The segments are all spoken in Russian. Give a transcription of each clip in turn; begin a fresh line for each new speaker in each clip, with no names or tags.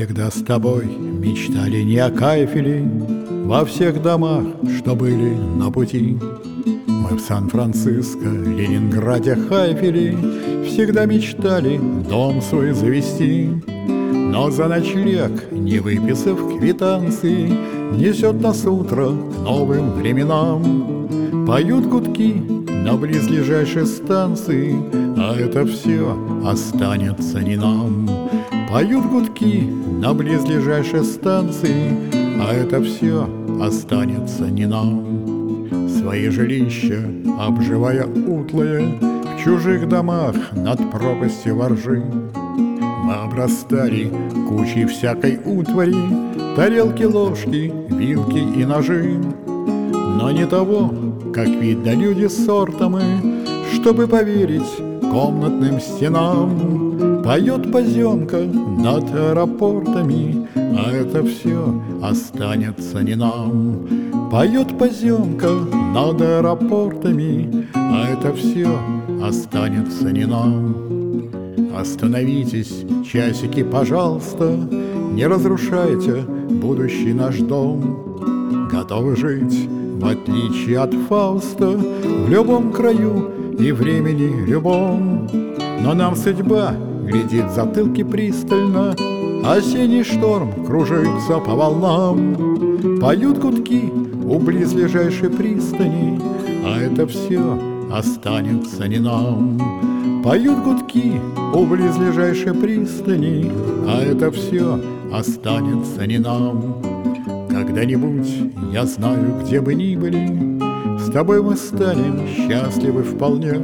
всегда с тобой мечтали не о кайфе ли во всех домах, что были на пути. Мы в Сан-Франциско, Ленинграде, Хайфе ли всегда мечтали дом свой завести. Но за ночлег, не выписав квитанции, несет нас утро к новым временам. Поют гудки на близлежащей станции, а это все останется не нам. Поют гудки на близлежащей станции, а это все останется не нам. Свои жилища, обживая утлые, в чужих домах над пропастью воржи, мы обрастали кучей всякой утвари, тарелки, ложки, вилки и ножи. Но не того, как видно люди сорта мы, чтобы поверить комнатным стенам. Поет поземка над аэропортами, а это все останется не нам. Поет поземка над аэропортами, а это все останется не нам. Остановитесь, часики, пожалуйста, не разрушайте будущий наш дом. Готовы жить, в отличие от Фауста, в любом краю и времени любом. Но нам судьба глядит в затылки пристально, осенний шторм кружится по волнам. Поют гудки у близлежащей пристани, а это все останется не нам. Поют гудки у близлежащей пристани, а это все останется не нам. Когда-нибудь, я знаю, где бы ни были, с тобой мы станем счастливы вполне.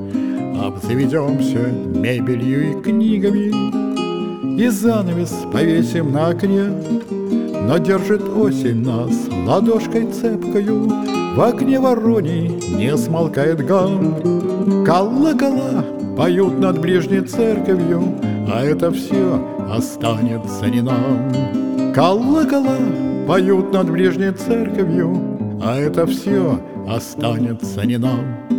Обзаведемся мебелью и книгами, и занавес повесим на окне. Но держит осень нас ладошкой цепкою, в окне вороний не смолкает гам. Колокола поют над ближней церковью, а это все останется не нам. Колокола поют над ближней церковью, а это все останется не нам.